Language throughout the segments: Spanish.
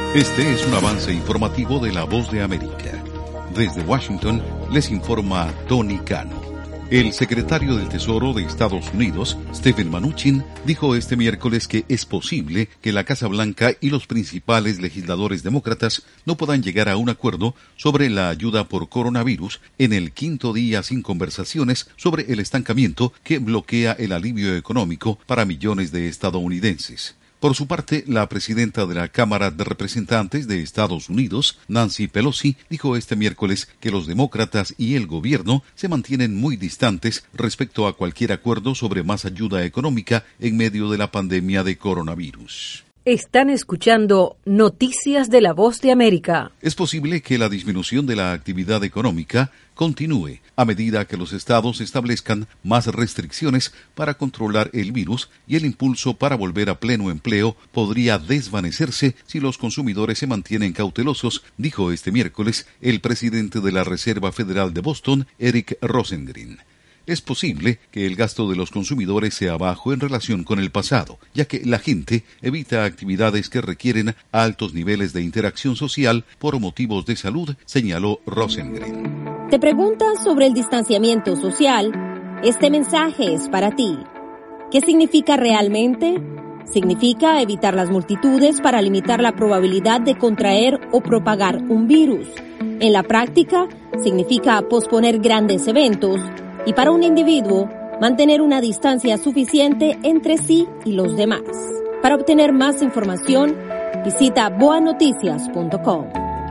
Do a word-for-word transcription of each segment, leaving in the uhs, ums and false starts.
Este es un avance informativo de La Voz de América. Desde Washington les informa Tony Cano. El secretario del Tesoro de Estados Unidos, Stephen Mnuchin, dijo este miércoles que es posible que la Casa Blanca y los principales legisladores demócratas no puedan llegar a un acuerdo sobre la ayuda por coronavirus en el quinto día sin conversaciones sobre el estancamiento que bloquea el alivio económico para millones de estadounidenses. Por su parte, la presidenta de la Cámara de Representantes de Estados Unidos, Nancy Pelosi, dijo este miércoles que los demócratas y el gobierno se mantienen muy distantes respecto a cualquier acuerdo sobre más ayuda económica en medio de la pandemia de coronavirus. Están escuchando Noticias de la Voz de América. Es posible que la disminución de la actividad económica continúe a medida que los estados establezcan más restricciones para controlar el virus y el impulso para volver a pleno empleo podría desvanecerse si los consumidores se mantienen cautelosos, dijo este miércoles el presidente de la Reserva Federal de Boston, Eric Rosengren. Es posible que el gasto de los consumidores sea bajo en relación con el pasado, ya que la gente evita actividades que requieren altos niveles de interacción social por motivos de salud, señaló Rosengren. ¿Te preguntas sobre el distanciamiento social? Este mensaje es para ti. ¿Qué significa realmente? Significa evitar las multitudes para limitar la probabilidad de contraer o propagar un virus. En la práctica, significa posponer grandes eventos y para un individuo, mantener una distancia suficiente entre sí y los demás. Para obtener más información, visita boa noticias punto com.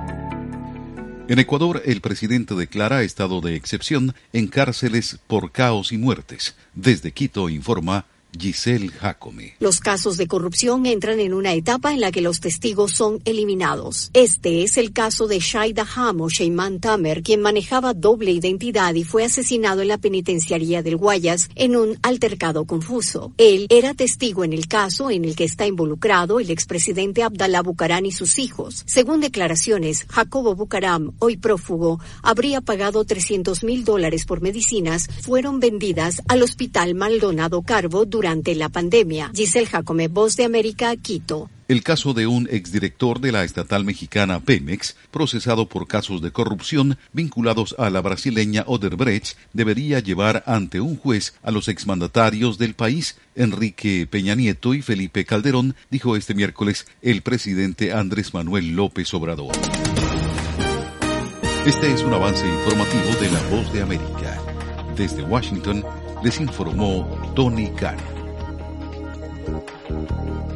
En Ecuador, el presidente declara estado de excepción en cárceles por caos y muertes. Desde Quito informa Giselle Jacome. Los casos de corrupción entran en una etapa en la que los testigos son eliminados. Este es el caso de Shaida Hamo Sheyman Tamer, quien manejaba doble identidad y fue asesinado en la penitenciaría del Guayas en un altercado confuso. Él era testigo en el caso en el que está involucrado el expresidente Abdalá Bucaram y sus hijos. Según declaraciones, Jacobo Bucaram, hoy prófugo, habría pagado trescientos mil dólares por medicinas, fueron vendidas al Hospital Maldonado Carbo durante la pandemia. Giselle Jacome, Voz de América, Quito. El caso de un exdirector de la estatal mexicana Pemex, procesado por casos de corrupción vinculados a la brasileña Odebrecht, debería llevar ante un juez a los exmandatarios del país, Enrique Peña Nieto y Felipe Calderón, dijo este miércoles el presidente Andrés Manuel López Obrador. Este es un avance informativo de La Voz de América. Desde Washington, les informó Tony Cano.